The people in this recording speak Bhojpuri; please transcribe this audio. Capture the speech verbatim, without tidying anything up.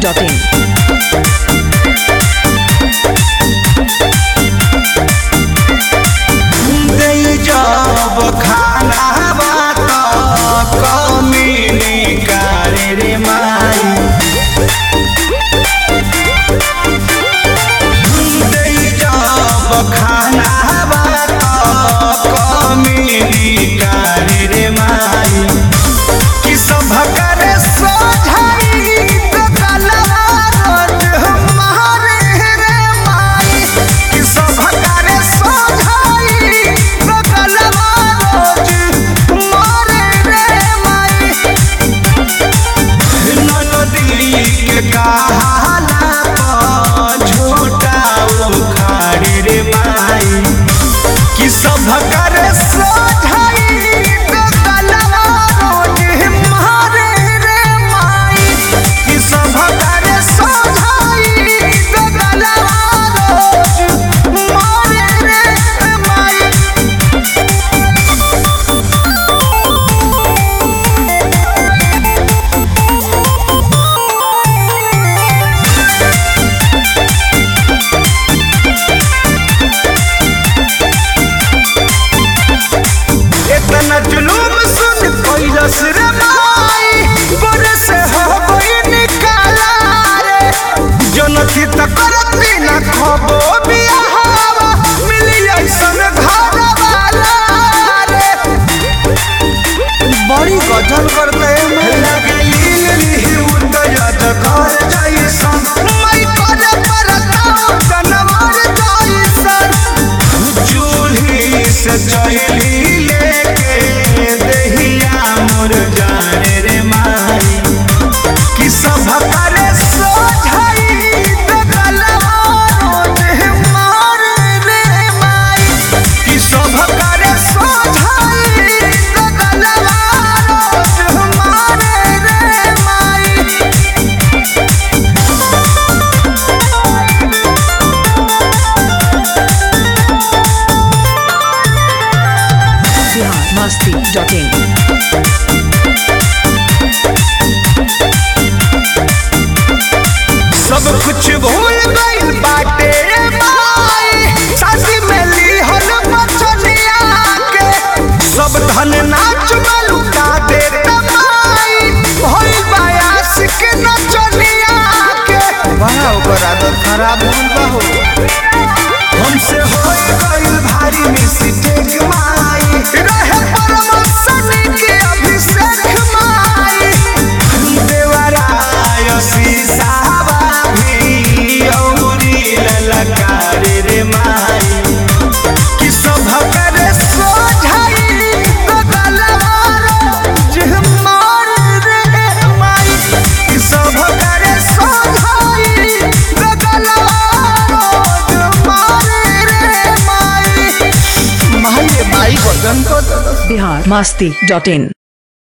Dot in. जब खाना बात कमी निकाले रे माई जब खाना बात कमी निकाले रे माई कि सब करे सोझाई तो कलवा रोज हमारे रे माई कि सब करे सोझाई तो कलवा रोज हमारे रे माई ननदी के कहाला पर झूठा उखाड़े रे माई कि सब करे सोझाई तो कलवा रोज हमारे रे माई कि सब करे सोझाई तो कलवा रोज हमारे रे माई। इतना जुलूम सुन कैलस रे माई गोरे से हो गई निकाला रे जनती त करती न खबो बियाहवा मिली ऐसन घर वाला रे बड़ी गजल करते में लगे लीली उदयत कर जैसन मैं करे परताओ जनवर जैसन चूल्ही से चली लेके दहिया मोर जाने रे माई कि सब करे सोझाई तो कलवा रोज हमारे रे माई कि सब करे सोझाई तो कलवा रोज हमारे रे माई। बिहार मस्ती डॉट इन। सब कुछ भूल गइल बाटे माई सासी में लीहल बचनिया के सब धन नाच में लुटा दे माई भइल बायास के नचनिया के बड़ा ओकर आदत खराब होल बा हो हमसे हो गइल भारी मिस्टेक माई रहे परमसन के अभिषेक माई देवराय शीशा ललकारे रे माई कि सब करे सोझाई तो कलवा रोज हमारे रे माई कि सब करे सोझाई तो कलवा रोज हमारे रे माई माई माई वजन को बिहार मस्ती डॉट इन।